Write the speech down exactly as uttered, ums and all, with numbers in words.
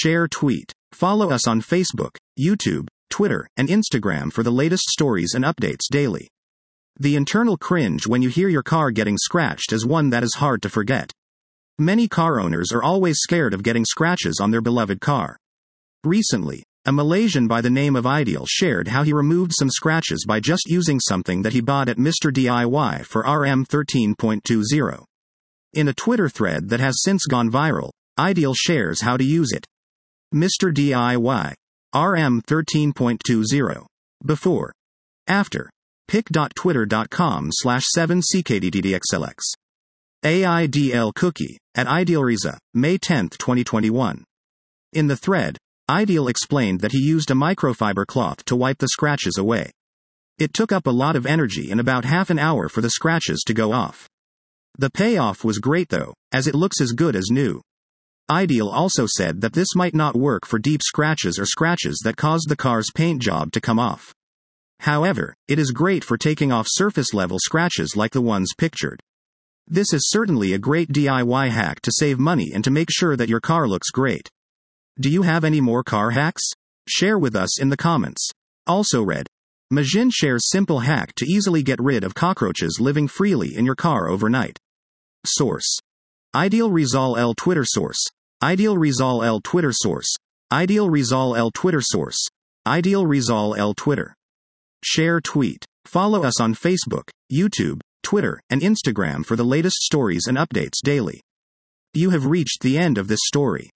Share tweet. Follow us on Facebook, YouTube, Twitter, and Instagram for the latest stories and updates daily. The internal cringe when you hear your car getting scratched is one that is hard to forget. Many car owners are always scared of getting scratches on their beloved car. Recently, a Malaysian by the name of Ideal shared how he removed some scratches by just using something that he bought at Mister D I Y for R M thirteen point two zero. In a Twitter thread that has since gone viral, Ideal shares how to use it. Mister D I Y. R M thirteen point two zero. Before. After. pic.twitter.com slash 7ckddxlx. A I D L Cookie, at Idealriza, May tenth, twenty twenty-one. In the thread, Ideal explained that he used a microfiber cloth to wipe the scratches away. It took up a lot of energy and about half an hour for the scratches to go off. The payoff was great though, as it looks as good as new. Ideal also said that this might not work for deep scratches or scratches that caused the car's paint job to come off. However, it is great for taking off surface-level scratches like the ones pictured. This is certainly a great D I Y hack to save money and to make sure that your car looks great. Do you have any more car hacks? Share with us in the comments. Also read. Majin shares simple hack to easily get rid of cockroaches living freely in your car overnight. Source. Ideal Rizal L Twitter source. Ideal Rizal L Twitter source. Ideal Rizal L Twitter source. Ideal Rizal L Twitter. Share tweet. Follow us on Facebook, YouTube, Twitter, and Instagram for the latest stories and updates daily. You have reached the end of this story.